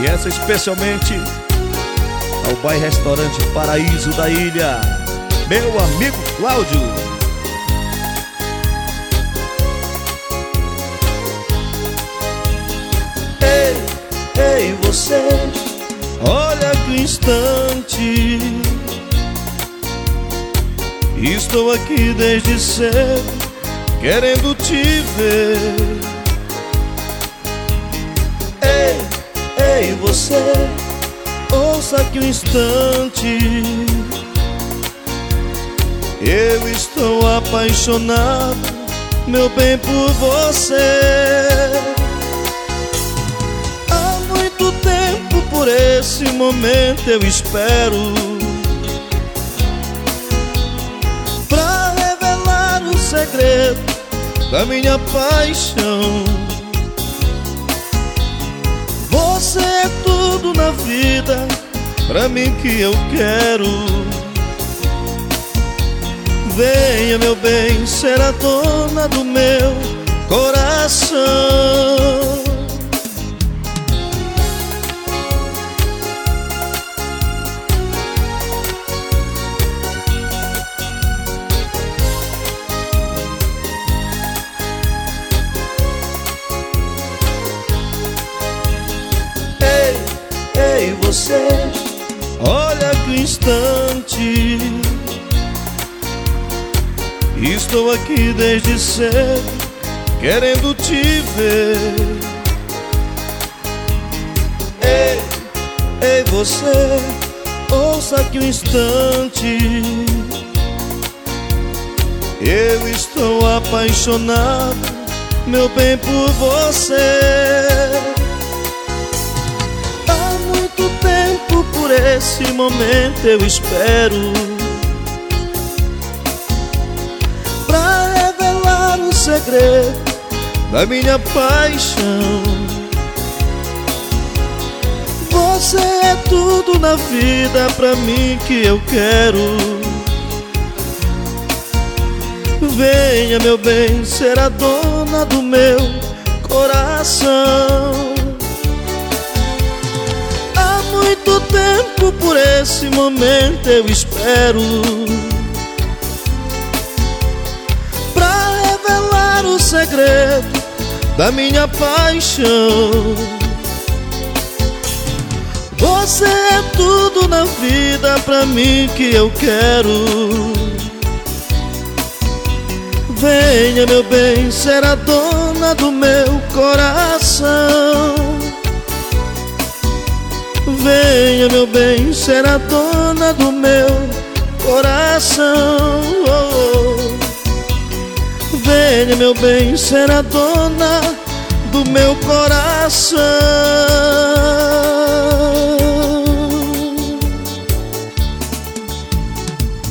E essa especialmente ao Bar Restaurante Paraíso da Ilha, meu amigo Cláudio. Ei, você, olha que instante, estou aqui desde cedo, querendo te ver. Ei, você, ouça aqui um instante, eu estou apaixonado, meu bem, por você. Há muito tempo por esse momento eu espero, pra revelar o segredo da minha paixão. Você é tudo na vida, pra mim que eu quero. Venha, meu bem, ser a dona do meu coração. Ei, você, olha que instante, estou aqui desde cedo, querendo te ver. Ei, você, ouça aqui um instante, eu estou apaixonado, meu bem, por você. Por esse momento eu espero, pra revelar o segredo da minha paixão. Você é tudo na vida, pra mim que eu quero. Venha, meu bem, ser a dona do meu coração. Muito tempo por esse momento eu espero, pra revelar o segredo da minha paixão. Você é tudo na vida, pra mim que eu quero. Venha, meu bem, ser a dona do meu coração. Venha, meu bem, ser a dona do meu coração. Venha, meu bem, ser a dona do meu coração.